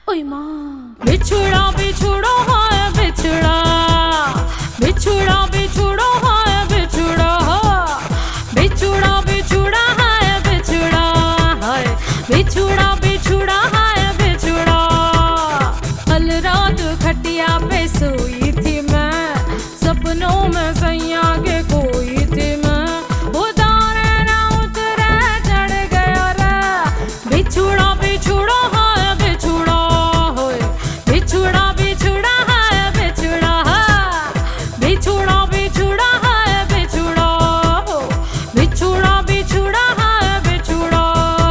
ओए माँ बिछुड़ा बिछुड़ा है बिछुड़ा बिछुड़ा बिछुड़ा है बिछुड़ा बिछुड़ा बिछुड़ा है बिछुड़ा है बिछुड़ा बिछुड़ा है बिछुड़ा। कल रात खटिया पे सोई थी मैं, सपनों में सैया के कोई थी मैं, उतारे ना उतरे चढ़ गया रे बिछुड़ा बिछुड़ा है बिछुड़ा बिछुड़ा बिछुड़ा है बिछुड़ा बिछुड़ा बिछुड़ा है बिछुड़ा बिछुड़ा बिछुड़ा है बिछुड़ा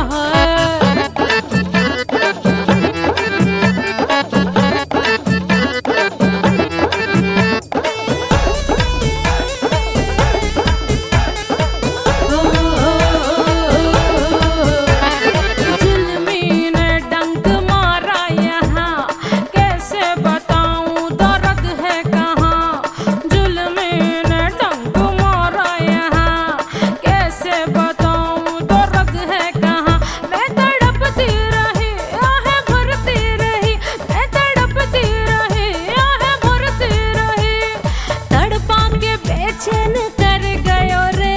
जुल्मी ने डंक मारा यहाँ, कैसे बताऊं दर्द है कहाँ। जुल्मी ने डंक मारा यहाँ, कैसे बताऊं दर्द है कहाँ। मैं तड़पती रही आहें भरती रही, मैं तड़पती रही आहें भरती रही, तड़पा के बेचैन कर गयो रे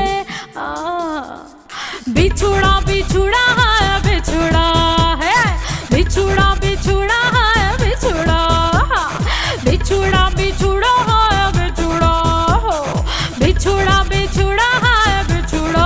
बिछुड़ा बिछुड़ा है बिछुड़ा है बिछुड़ा बिछुड़ा है बिछुड़ा बिछुड़ा बिछुड़ा है बिछुड़ा बिछुड़ा बिछुड़ा है बिछुड़ा।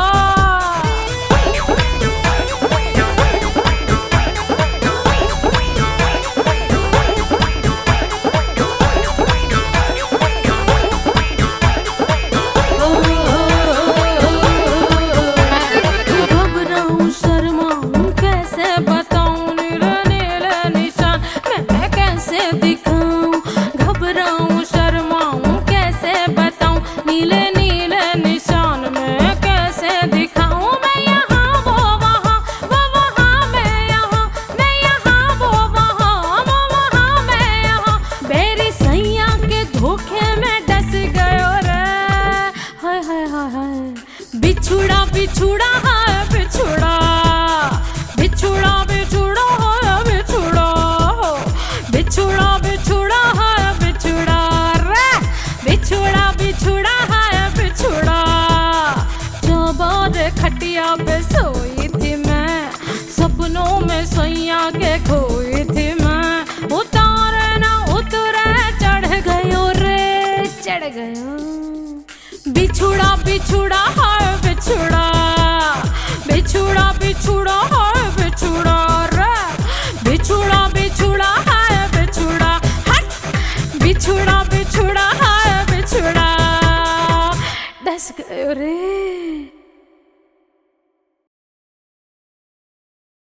घबराऊं शर्माऊं कैसे बताऊं नीले नीले निशान मैं कैसे दिखाऊं। घबराऊं शर्माऊं कैसे बताऊं नीले नीले निशान मैं कैसे दिखाऊं। मैं यहाँ वो वहाँ मैं यहाँ वो वहाँ मैं यहाँ, मेरी सैया के धोखे में डस गयो रे हाय हाय हाय हाय। बिछुड़ा बिछुड़ा है बिछुड़ा बिछुड़ा बिछुड़ा है बिछुड़ा बिछुड़ा बिछुड़ा है बिछुड़ा रे बिछुड़ा बिछुड़ा है बिछुड़ा। चौबारे खटिया पे सोई थी मैं, सपनों में सैया के खोई थी मैं, उतारे ना उतरे चढ़ गयो रे चढ़ गयो। बिछुड़ा बिछुड़ा है बिछुड़ा बिछुड़ा बिछुड़ा है बिछुड़ा रे बिछुड़ा बिछुड़ा है बिछुड़ा हट बिछुड़ा बिछुड़ा है बिछुड़ा डस गयो रे।